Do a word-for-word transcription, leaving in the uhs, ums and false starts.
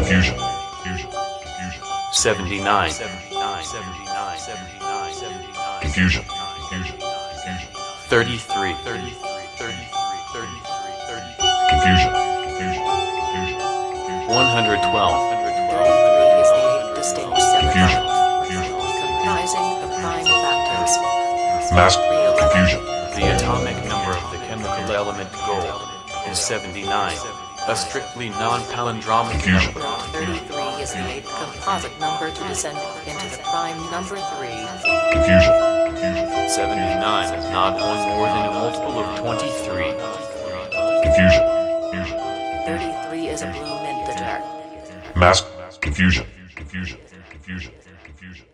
Confusion. Confusion. Confusion. seventy-nine. Confusion. Confusion. Confusion. thirty-three. Confusion. Confusion. Confusion. one hundred twelve. thirty-three is the eighth distinct Confusion. semicolon, Confusion. comprising the prime factors. Mass confusion. The atomic number of the chemical element gold is seventy-nine, a strictly non-palindromic Confusion. number. thirty-three is the eighth composite number to descend into the prime number three. Confusion. Confusion. seventy-nine is not one more than a multiple of twenty-three. Confusion. Confusion. thirty-three is a blue integer. Mass confusion. Confusion. Confusion. Confusion.